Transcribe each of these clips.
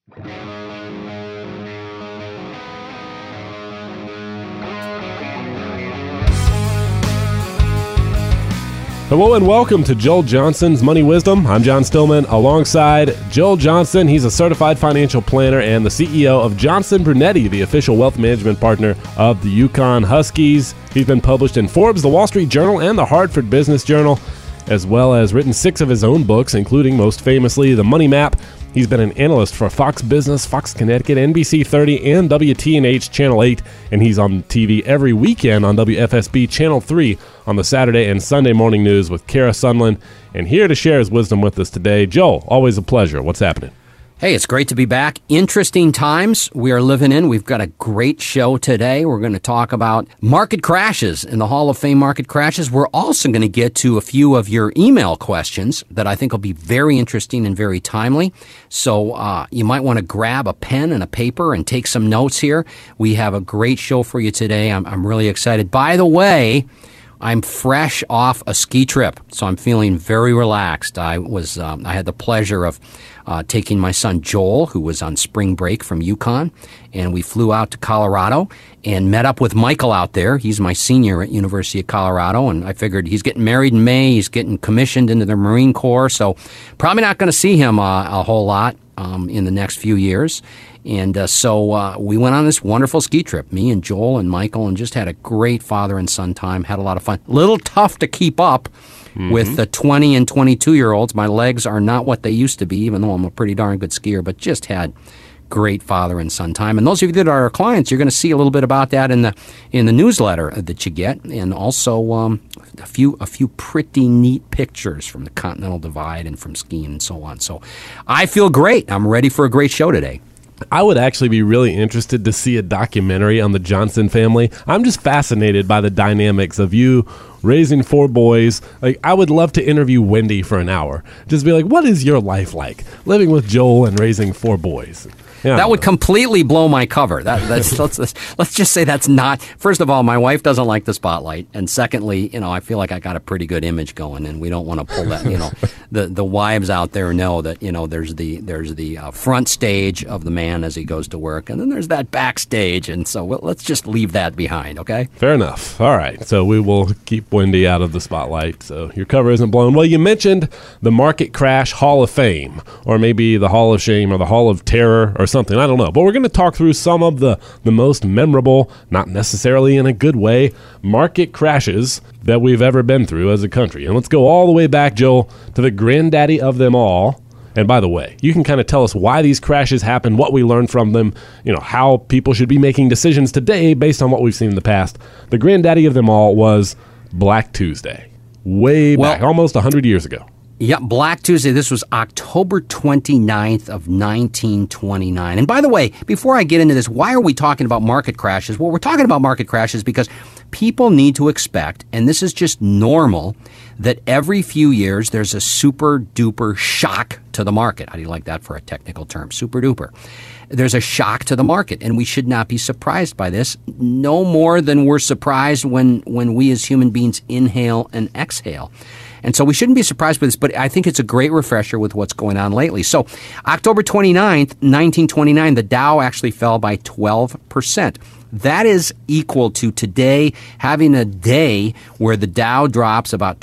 Hello and welcome to Joel Johnson's Money Wisdom. I'm John Stillman alongside Joel Johnson. He's a certified financial planner and the CEO of Johnson Brunetti, the official wealth management partner of the Yukon Huskies. He's been published in Forbes, the Wall Street Journal, and the Hartford Business Journal, as well as written 6 of his own books, including most famously The Money Map. He's been an analyst for Fox Business, Fox Connecticut, NBC 30, and WTNH Channel 8, and he's on TV every weekend on WFSB Channel 3 on the Saturday and Sunday morning news with Kara Sunland. And here to share his wisdom with us today, Joel, always a pleasure. What's happening? Hey, it's great to be back. Interesting times we are living in. We've got a great show today. We're going to talk about market crashes and the Hall of Fame market crashes. We're also going to get to a few of your email questions that I think will be very interesting and very timely. So you might want to grab a pen and a paper and take some notes here. We have a great show for you today. I'm really excited. By the way, I'm fresh off a ski trip, so I'm feeling very relaxed. I had the pleasure of taking my son Joel, who was on spring break from Yukon, and we flew out to Colorado and met up with Michael out there. He's my senior at University of Colorado, and I figured he's getting married in May. He's getting commissioned into the Marine Corps, so probably not going to see him a whole lot in the next few years. And so we went on this wonderful ski trip, me and Joel and Michael, and just had a great father and son time, had a lot of fun. Little tough to keep up with the 20 and 22-year-olds. My legs are not what they used to be, even though I'm a pretty darn good skier, but just had great father and son time. And those of you that are our clients, you're going to see a little bit about that in the newsletter that you get, and also a few pretty neat pictures from the Continental Divide and from skiing and so on. So I feel great. I'm ready for a great show today. I would actually be really interested to see a documentary on the Johnson family. I'm just fascinated by the dynamics of you raising 4 boys. Like, I would love to interview Wendy for an hour. Just be like, what is your life like living with Joel and raising 4 boys? Yeah. That would completely blow my cover. Let's just say that's not. First of all, my wife doesn't like the spotlight, and secondly, I feel like I got a pretty good image going, and we don't want to pull that. The wives out there know that there's the front stage of the man as he goes to work, and then there's that backstage, and so let's just leave that behind. Okay. Fair enough. All right. So we will keep Wendy out of the spotlight, so your cover isn't blown. Well, you mentioned the Market Crash Hall of Fame, or maybe the Hall of Shame, or the Hall of Terror, or something. I don't know. But we're going to talk through some of the most memorable, not necessarily in a good way, market crashes that we've ever been through as a country. And let's go all the way back, Joel, to the granddaddy of them all. And by the way, you can kind of tell us why these crashes happened, what we learned from them, how people should be making decisions today based on what we've seen in the past. The granddaddy of them all was Black Tuesday, way back, almost 100 years ago. Yeah, Black Tuesday. This was October 29th of 1929. And by the way, before I get into this, why are we talking about market crashes? Well, we're talking about market crashes because people need to expect, and this is just normal, that every few years there's a super duper shock to the market. How do you like that for a technical term? Super duper. There's a shock to the market, and we should not be surprised by this, no more than we're surprised when we as human beings inhale and exhale. And so we shouldn't be surprised by this, but I think it's a great refresher with what's going on lately. So October 29th, 1929, the Dow actually fell by 12%. That is equal to today having a day where the Dow drops about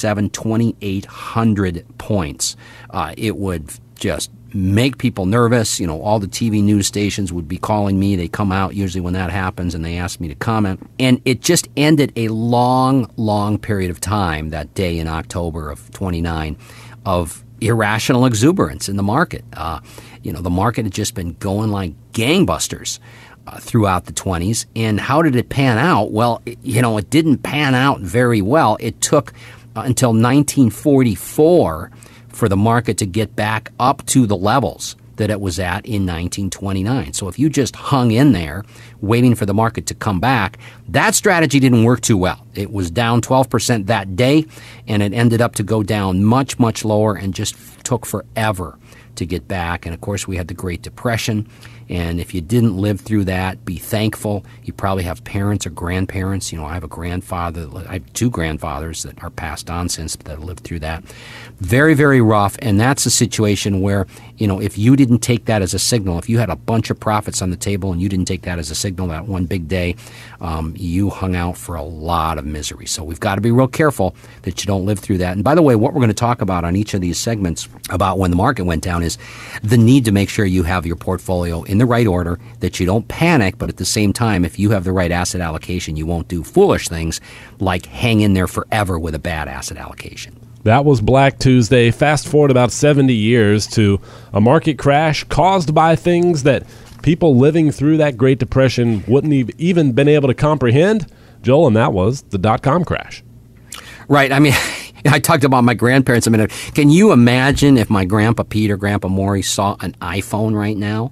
2,800 points. It would just make people nervous. All the TV news stations would be calling me. They come out usually when that happens, and they ask me to comment. And it just ended a long, long period of time that day in October of 29 of irrational exuberance in the market. The market had just been going like gangbusters throughout the 20s. And how did it pan out? Well, it didn't pan out very well. It took until 1944 for the market to get back up to the levels that it was at in 1929. So if you just hung in there waiting for the market to come back, that strategy didn't work too well. It was down 12% that day, and it ended up to go down much, much lower and just took forever to get back. And of course, we had the Great Depression. And if you didn't live through that, be thankful. You probably have parents or grandparents. I have a grandfather. I have 2 grandfathers that are passed on since that lived through that. Very, very rough. And that's a situation where if you didn't take that as a signal, if you had a bunch of profits on the table and you didn't take that as a signal that one big day, you hung out for a lot of misery. So we've got to be real careful that you don't live through that. And by the way, what we're going to talk about on each of these segments about when the market went down is the need to make sure you have your portfolio in the right order, that you don't panic, but at the same time, if you have the right asset allocation, you won't do foolish things like hang in there forever with a bad asset allocation. That was Black Tuesday. Fast forward about 70 years to a market crash caused by things that people living through that Great Depression wouldn't have even been able to comprehend, Joel, and that was the dot-com crash. Right. I mean, I talked about my grandparents a minute. Can you imagine if my Grandpa Pete or Grandpa Maury saw an iPhone right now?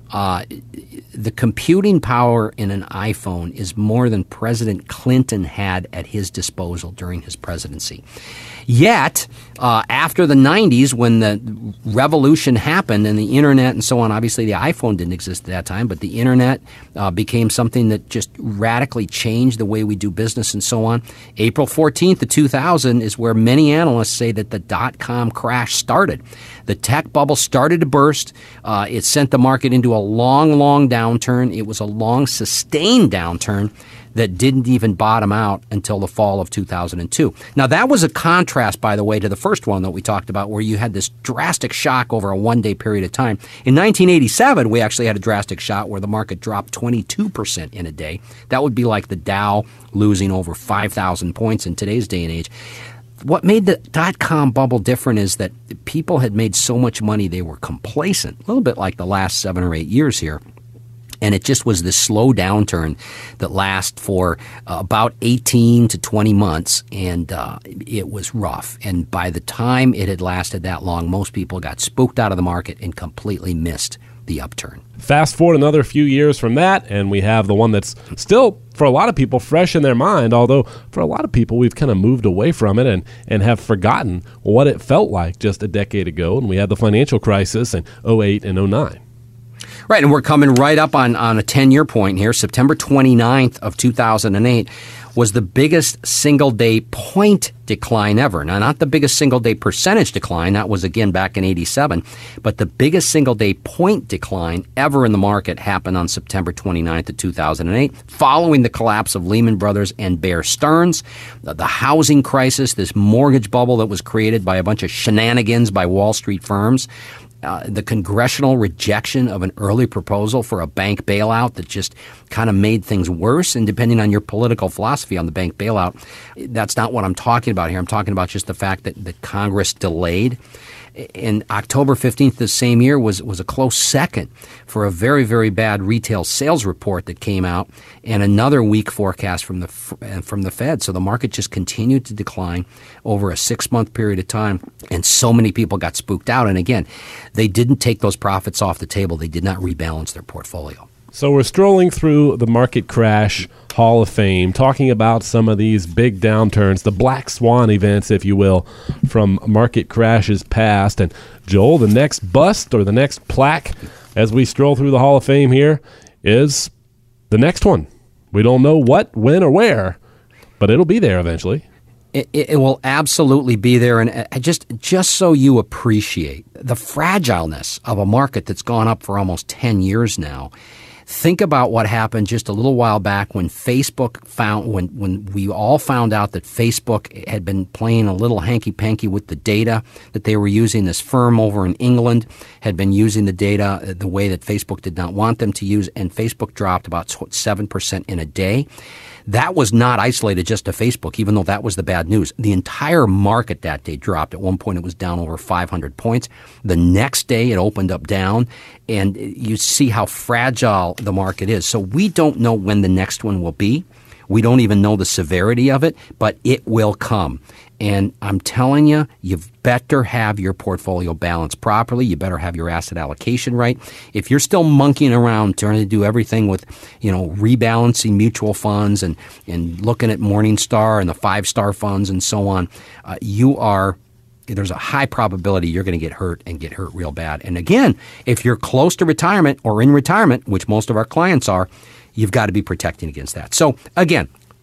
The computing power in an iPhone is more than President Clinton had at his disposal during his presidency. Yet, after the 90s, when the revolution happened and the internet and so on, obviously the iPhone didn't exist at that time, but the internet became something that just radically changed the way we do business and so on. April 14th of 2000 is where many analysts say that the dot-com crash started. The tech bubble started to burst. It sent the market into a long, long downturn. It was a long, sustained downturn that didn't even bottom out until the fall of 2002. Now, that was a contrast, by the way, to the first one that we talked about, where you had this drastic shock over a one-day period of time. In 1987, we actually had a drastic shock where the market dropped 22% in a day. That would be like the Dow losing over 5,000 points in today's day and age. What made the dot-com bubble different is that people had made so much money they were complacent, a little bit like the last 7 or 8 years here. And it just was this slow downturn that lasts for about 18 to 20 months, and it was rough. And by the time it had lasted that long, most people got spooked out of the market and completely missed the upturn. Fast forward another few years from that, and we have the one that's still, for a lot of people, fresh in their mind, although for a lot of people, we've kind of moved away from it and have forgotten what it felt like just a decade ago, and we had the financial crisis in 08 and 09. Right, and we're coming right up on a 10-year point here. September 29th of 2008 was the biggest single-day point decline ever. Now, not the biggest single-day percentage decline. That was, again, back in 87. But the biggest single-day point decline ever in the market happened on September 29th of 2008, following the collapse of Lehman Brothers and Bear Stearns, the housing crisis, this mortgage bubble that was created by a bunch of shenanigans by Wall Street firms, the congressional rejection of an early proposal for a bank bailout that just kind of made things worse. And depending on your political philosophy on the bank bailout, that's not what I'm talking about here. I'm talking about just the fact that Congress delayed. And October 15th the same year was a close second for a very, very bad retail sales report that came out and another weak forecast from the Fed. So the market just continued to decline over a 6-month period of time, and so many people got spooked out. And again, they didn't take those profits off the table. They did not rebalance their portfolio. So we're strolling through the Market Crash Hall of Fame, talking about some of these big downturns, the black swan events, if you will, from market crashes past. And Joel, the next bust or the next plaque as we stroll through the Hall of Fame here is the next one. We don't know what, when, or where, but it'll be there eventually. It will absolutely be there. And just so you appreciate the fragileness of a market that's gone up for almost 10 years now, think about what happened just a little while back when Facebook when we all found out that Facebook had been playing a little hanky-panky with the data that they were using. This firm over in England had been using the data the way that Facebook did not want them to use, and Facebook dropped about 7% in a day. That was not isolated just to Facebook, even though that was the bad news. The entire market that day dropped. At one point, it was down over 500 points. The next day, it opened up down, and you see how fragile the market is. So we don't know when the next one will be. We don't even know the severity of it, but it will come. And I'm telling you, you've better have your portfolio balanced properly. You better have your asset allocation right. If you're still monkeying around trying to do everything with, rebalancing mutual funds and looking at Morningstar and the 5-star funds and so on, there's a high probability you're going to get hurt and get hurt real bad. And again, if you're close to retirement or in retirement, which most of our clients are, you've got to be protecting against that. So again,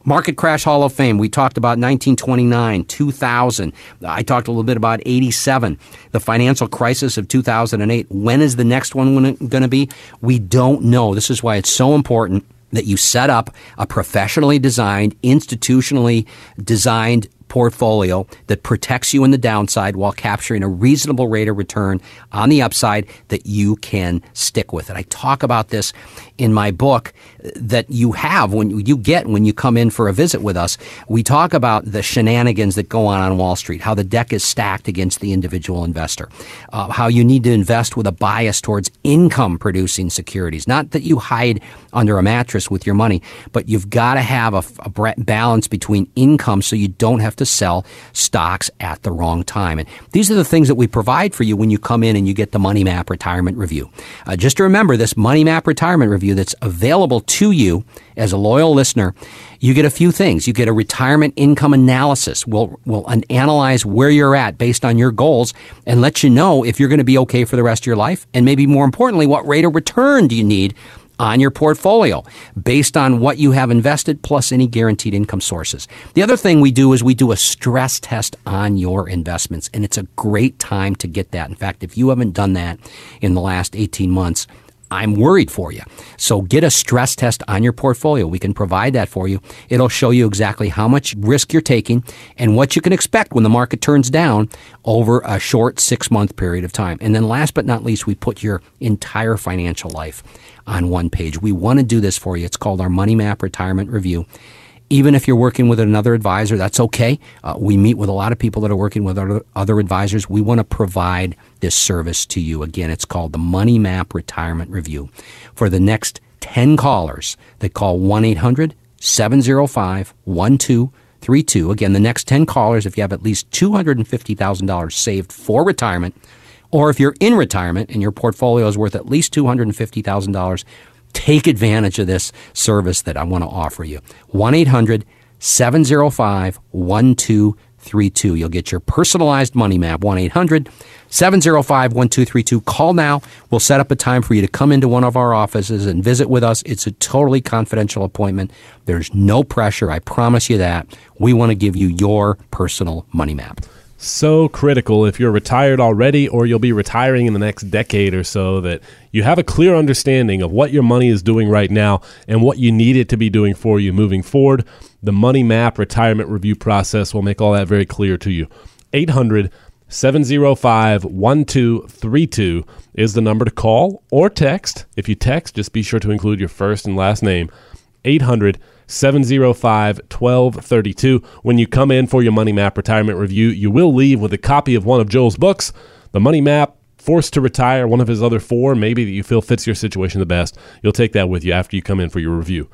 Market Crash Hall of Fame. We talked about 1929, 2000. I talked a little bit about 87, the financial crisis of 2008. When is the next one going to be? We don't know. This is why it's so important that you set up a professionally designed, institutionally designed portfolio that protects you in the downside while capturing a reasonable rate of return on the upside that you can stick with it. I talk about this in my book that you have when you come in for a visit with us. We talk about the shenanigans that go on Wall Street, how the deck is stacked against the individual investor, how you need to invest with a bias towards income-producing securities. Not that you hide under a mattress with your money, but you've got to have a balance between income so you don't have to sell stocks at the wrong time. And these are the things that we provide for you when you come in and you get the Money Map Retirement Review. Just to remember, this Money Map Retirement Review that's available to you as a loyal listener, you get a few things. You get a retirement income analysis. We'll analyze where you're at based on your goals and let you know if you're going to be okay for the rest of your life. And maybe more importantly, what rate of return do you need on your portfolio based on what you have invested plus any guaranteed income sources. The other thing we do is we do a stress test on your investments, and it's a great time to get that. In fact, if you haven't done that in the last 18 months, I'm worried for you. So get a stress test on your portfolio. We can provide that for you. It'll show you exactly how much risk you're taking and what you can expect when the market turns down over a short 6-month period of time. And then last but not least, we put your entire financial life on one page. We want to do this for you. It's called our Money Map Retirement Review. Even if you're working with another advisor, that's okay. We meet with a lot of people that are working with other advisors. We want to provide this service to you. Again, it's called the Money Map Retirement Review. For the next 10 callers that call 1-800-705-1232. Again, the next 10 callers, if you have at least $250,000 saved for retirement, or if you're in retirement and your portfolio is worth at least $250,000, take advantage of this service that I want to offer you. 1-800-705-1232. You'll get your personalized money map. 1-800-705-1232. Call now. We'll set up a time for you to come into one of our offices and visit with us. It's a totally confidential appointment. There's no pressure. I promise you that. We want to give you your personal money map. So critical if you're retired already or you'll be retiring in the next decade or so that you have a clear understanding of what your money is doing right now and what you need it to be doing for you moving forward. The Money Map Retirement Review process will make all that very clear to you. 800-705-1232 is the number to call or text. If you text, just be sure to include your first and last name. 800-705-1232. When you come in for your Money Map Retirement Review, you will leave with a copy of one of Joel's books, The Money Map, Forced to Retire, one of his other 4, maybe that you feel fits your situation the best. You'll take that with you after you come in for your review.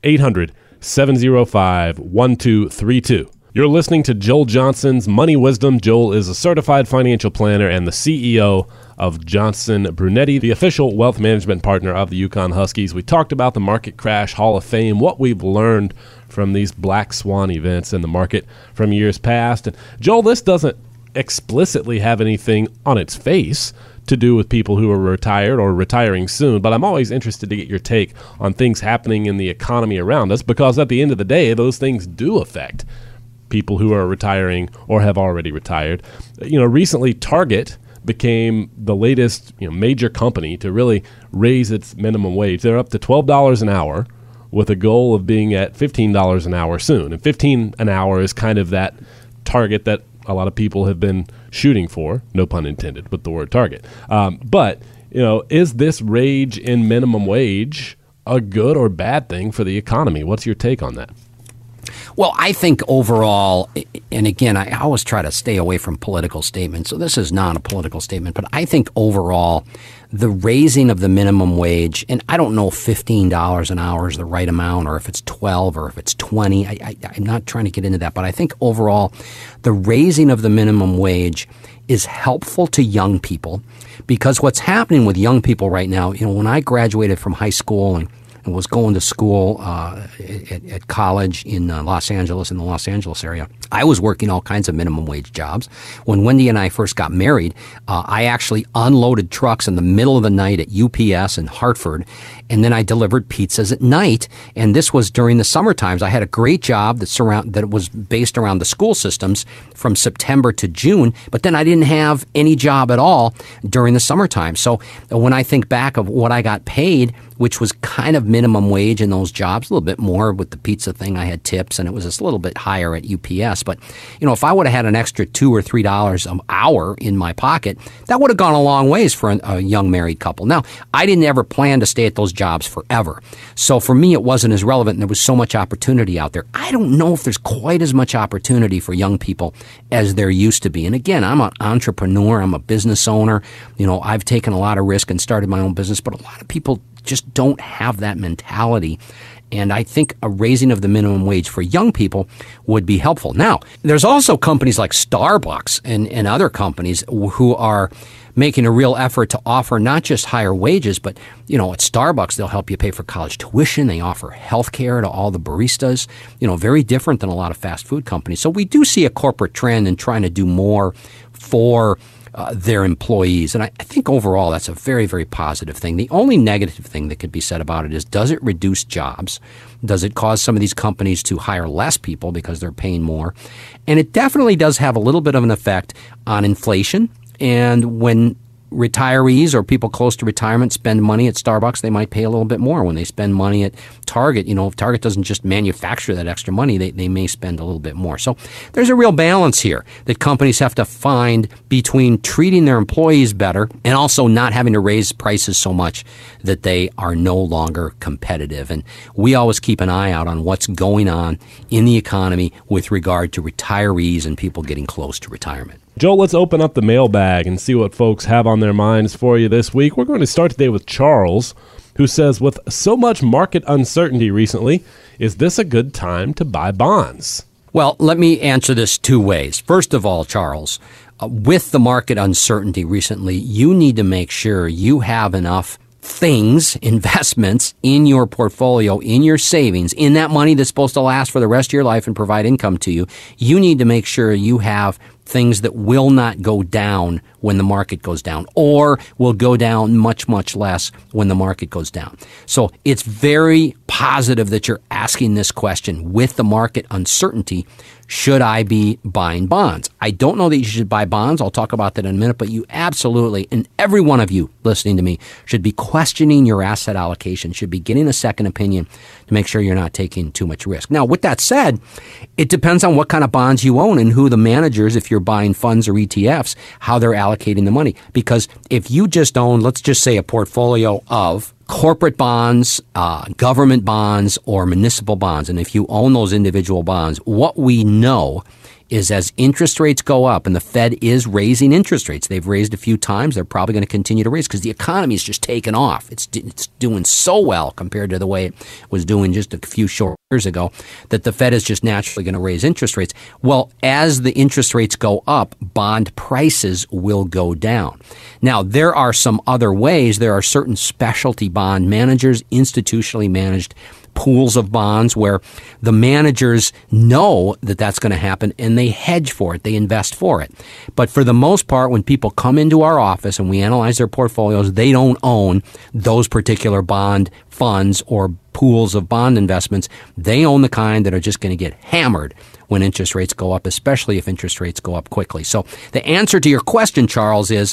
800-705-1232. You're listening to Joel Johnson's Money Wisdom. Joel is a certified financial planner and the CEO of Johnson Brunetti, the official wealth management partner of the Yukon Huskies. We talked about the Market Crash Hall of Fame, what we've learned from these black swan events in the market from years past. And Joel, this doesn't explicitly have anything on its face to do with people who are retired or retiring soon, but I'm always interested to get your take on things happening in the economy around us, because at the end of the day, those things do affect people who are retiring or have already retired. Recently Target became the latest major company to really raise its minimum wage. They're up to $12 an hour with a goal of being at $15 an hour soon. And $15 an hour is kind of that target that a lot of people have been shooting for, no pun intended with the word target. But is this rage in minimum wage a good or bad thing for the economy? What's your take on that? Well, I think overall, and again, I always try to stay away from political statements, so this is not a political statement, but I think overall, the raising of the minimum wage, and I don't know if $15 an hour is the right amount, or if it's 12 or if it's 20. I'm not trying to get into that, but I think overall, the raising of the minimum wage is helpful to young people, because what's happening with young people right now, when I graduated from high school and and was going to school at college in Los Angeles, in the Los Angeles area, I was working all kinds of minimum wage jobs. When Wendy and I first got married, I actually unloaded trucks in the middle of the night at UPS in Hartford, and then I delivered pizzas at night. And this was during the summer times. I had a great job that was based around the school systems from September to June, but then I didn't have any job at all during the summertime. So when I think back of what I got paid, which was kind of minimum wage in those jobs, a little bit more with the pizza thing. I had tips, and it was just a little bit higher at UPS. But, if I would have had an extra $2 or $3 an hour in my pocket, that would have gone a long ways for a young married couple. Now, I didn't ever plan to stay at those jobs forever. So for me, it wasn't as relevant, and there was so much opportunity out there. I don't know if there's quite as much opportunity for young people as there used to be. And again, I'm an entrepreneur. I'm a business owner. I've taken a lot of risk and started my own business, but a lot of people just don't have that mentality. And I think a raising of the minimum wage for young people would be helpful. Now, there's also companies like Starbucks and other companies who are making a real effort to offer not just higher wages, but, at Starbucks, they'll help you pay for college tuition. They offer health care to all the baristas, very different than a lot of fast food companies. So we do see a corporate trend in trying to do more for their employees. And I think overall that's a very, very positive thing. The only negative thing that could be said about it is, does it reduce jobs? Does it cause some of these companies to hire less people because they're paying more? And it definitely does have a little bit of an effect on inflation. And when retirees or people close to retirement spend money at Starbucks, they might pay a little bit more. When they spend money at Target, if Target doesn't just manufacture that extra money, they may spend a little bit more. So there's a real balance here that companies have to find between treating their employees better and also not having to raise prices so much that they are no longer competitive. And we always keep an eye out on what's going on in the economy with regard to retirees and people getting close to retirement. Joel, let's open up the mailbag and see what folks have on their minds for you this week. We're going to start today with Charles, who says, with so much market uncertainty recently, is this a good time to buy bonds? Well, let me answer this two ways. First of all, Charles, with the market uncertainty recently, you need to make sure you have enough investments in your portfolio, in your savings, in that money that's supposed to last for the rest of your life and provide income to you. You need to make sure you have things that will not go down when the market goes down, or will go down much, much less when the market goes down. So it's very positive that you're asking this question. With the market uncertainty, should I be buying bonds? I don't know that you should buy bonds. I'll talk about that in a minute, but you absolutely, and every one of you listening to me, should be questioning your asset allocation, should be getting a second opinion to make sure you're not taking too much risk. Now, with that said, it depends on what kind of bonds you own and who the managers, if you're buying funds or ETFs, how they're allocating the money. Because if you just own, let's just say, a portfolio of corporate bonds, government bonds, or municipal bonds, and if you own those individual bonds, what we know is as interest rates go up, and the Fed is raising interest rates. They've raised a few times. They're probably going to continue to raise because the economy is just taken off. It's doing so well compared to the way it was doing just a few short years ago that the Fed is just naturally going to raise interest rates. Well, as the interest rates go up, bond prices will go down. Now, there are some other ways. There are certain specialty bond managers, institutionally managed pools of bonds where the managers know that that's going to happen and they hedge for it. They invest for it. But for the most part, when people come into our office and we analyze their portfolios, they don't own those particular bond funds or pools of bond investments. They own the kind that are just going to get hammered when interest rates go up, especially if interest rates go up quickly. So the answer to your question, Charles, is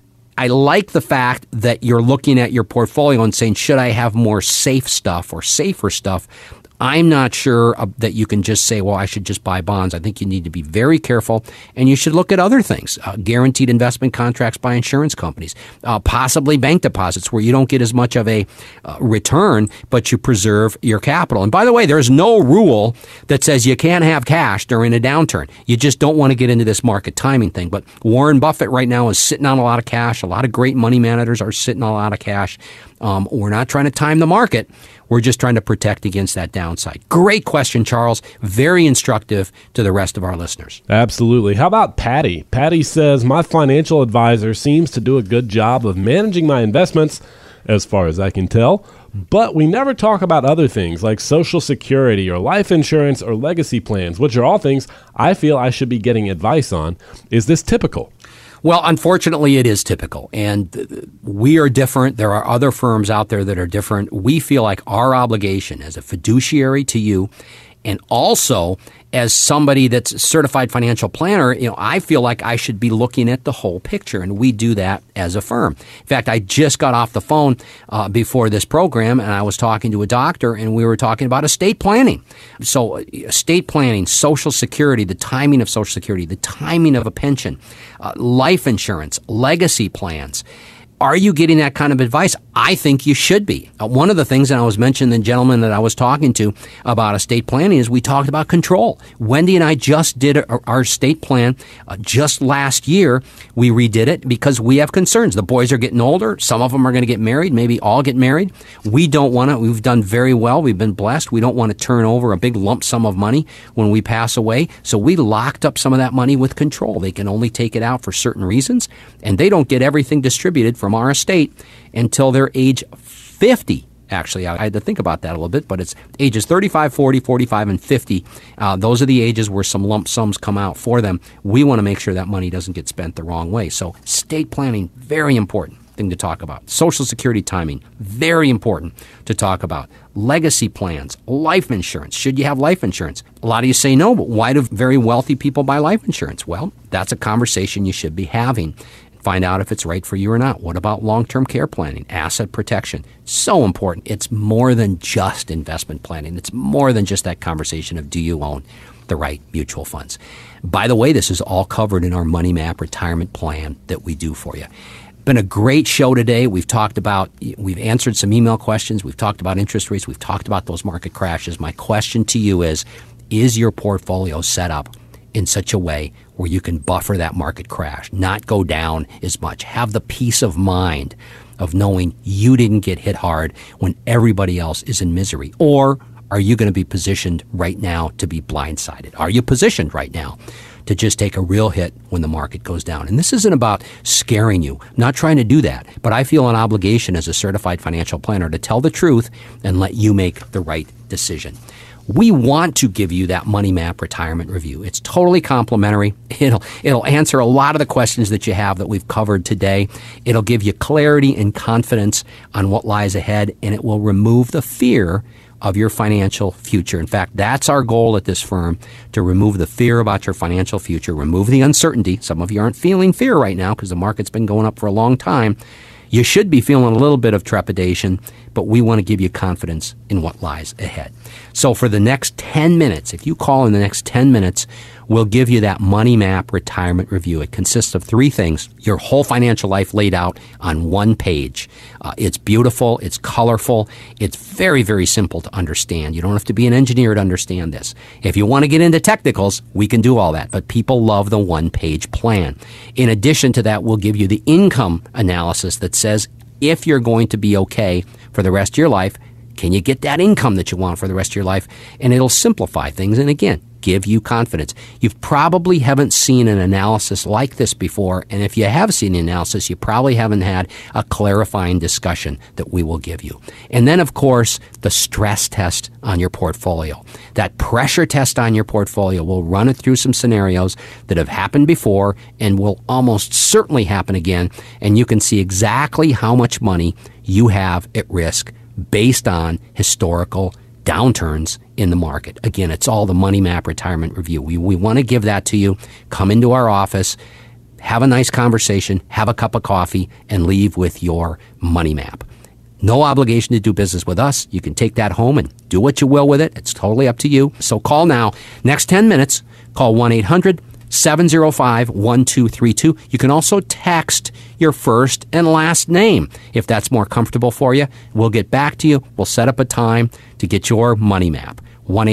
I like the fact that you're looking at your portfolio and saying, should I have more safe stuff or safer stuff? I'm not sure that you can just say, well, I should just buy bonds. I think you need to be very careful, and you should look at other things, guaranteed investment contracts by insurance companies, possibly bank deposits where you don't get as much of a return, but you preserve your capital. And by the way, there's no rule that says you can't have cash during a downturn. You just don't want to get into this market timing thing. But Warren Buffett right now is sitting on a lot of cash. A lot of great money managers are sitting on a lot of cash. We're not trying to time the market. We're just trying to protect against that downside. Great question, Charles. Very instructive to the rest of our listeners. Absolutely. How about Patty? Patty says, my financial advisor seems to do a good job of managing my investments, as far as I can tell. But we never talk about other things like Social Security or life insurance or legacy plans, which are all things I feel I should be getting advice on. Is this typical? Well, unfortunately, it is typical, and we are different. There are other firms out there that are different. We feel like our obligation as a fiduciary to you, and also as somebody that's a certified financial planner, I feel like I should be looking at the whole picture, and we do that as a firm. In fact, I just got off the phone before this program, and I was talking to a doctor, and we were talking about estate planning. So estate planning, Social Security, the timing of Social Security, the timing of a pension, life insurance, legacy plans. Are you getting that kind of advice? I think you should be. One of the things, and I was mentioning the gentleman that I was talking to about estate planning, is we talked about control. Wendy and I just did our estate plan just last year. We redid it because we have concerns. The boys are getting older. Some of them are going to get married, maybe all get married. We don't want to. We've done very well. We've been blessed. We don't want to turn over a big lump sum of money when we pass away. So we locked up some of that money with control. They can only take it out for certain reasons, and they don't get everything distributed from our estate until they're age 50. Actually, I had to think about that a little bit, but it's ages 35, 40, 45, and 50. Those are the ages where some lump sums come out for them. We want to make sure that money doesn't get spent the wrong way. So estate planning, very important thing to talk about. Social Security timing, very important to talk about. Legacy plans, life insurance. Should you have life insurance? A lot of you say no, but why do very wealthy people buy life insurance? Well, that's a conversation you should be having. Find out if it's right for you or not. What about long-term care planning, asset protection? So important. It's more than just investment planning. It's more than just that conversation of do you own the right mutual funds. By the way, this is all covered in our Money Map retirement plan that we do for you. Been a great show today. We've answered some email questions. We've talked about interest rates. We've talked about those market crashes. My question to you is your portfolio set up in such a way where you can buffer that market crash, not go down as much, have the peace of mind of knowing you didn't get hit hard when everybody else is in misery? Or are you going to be positioned right now to be blindsided? Are you positioned right now to just take a real hit when the market goes down? And this isn't about scaring you. I'm not trying to do that, but I feel an obligation as a certified financial planner to tell the truth and let you make the right decision. We want to give you that Money Map retirement review. It's totally complimentary. It'll answer a lot of the questions that you have that we've covered today. It'll give you clarity and confidence on what lies ahead, and it will remove the fear of your financial future. In fact, that's our goal at this firm, to remove the fear about your financial future, remove the uncertainty. Some of you aren't feeling fear right now because the market's been going up for a long time. You should be feeling a little bit of trepidation, but we want to give you confidence in what lies ahead. So for the next 10 minutes, if you call in the next 10 minutes, we'll give you that Money Map retirement review. It consists of three things: your whole financial life laid out on one page. It's beautiful. It's colorful. It's very, very simple to understand. You don't have to be an engineer to understand this. If you want to get into technicals, we can do all that, but people love the one-page plan. In addition to that, we'll give you the income analysis that says if you're going to be okay for the rest of your life, can you get that income that you want for the rest of your life? And it'll simplify things. And again, give you confidence. You probably haven't seen an analysis like this before. And if you have seen the analysis, you probably haven't had a clarifying discussion that we will give you. And then, of course, the stress test on your portfolio. That pressure test on your portfolio. We'll run it through some scenarios that have happened before and will almost certainly happen again. And you can see exactly how much money you have at risk based on historical downturns in the market. Again, it's all the Money Map retirement review. We want to give that to you. Come into our office, have a nice conversation, have a cup of coffee, and leave with your Money Map. No obligation to do business with us. You can take that home and do what you will with it. It's totally up to you. So call now. Next 10 minutes, call 1-800-705-1232. You can also text your first and last name if that's more comfortable for you. We'll get back to you. We'll set up a time to get your Money Map.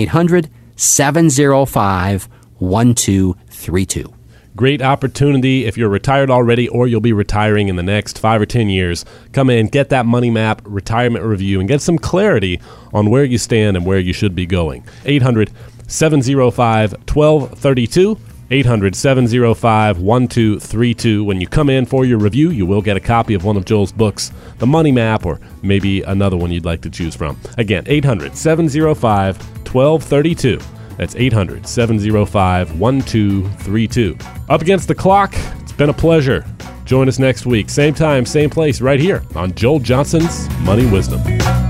1-800-705-1232. Great opportunity if you're retired already or you'll be retiring in the next 5 or 10 years. Come in, get that Money Map retirement review, and get some clarity on where you stand and where you should be going. 800-705-1232. 800-705-1232. When you come in for your review, you will get a copy of one of Joel's books, The Money Map, or maybe another one you'd like to choose from. Again, 800-705-1232. That's 800-705-1232. Up against the clock, it's been a pleasure. Join us next week, same time, same place, right here on Joel Johnson's Money Wisdom.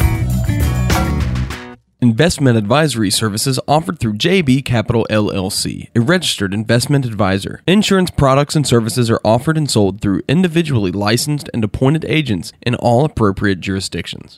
Investment advisory services offered through JB Capital LLC, a registered investment advisor. Insurance products and services are offered and sold through individually licensed and appointed agents in all appropriate jurisdictions.